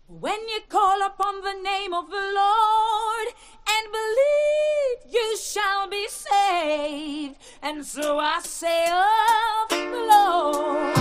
When you call upon the name of the Lord and believe, you shall be saved. And so I say of the Lord,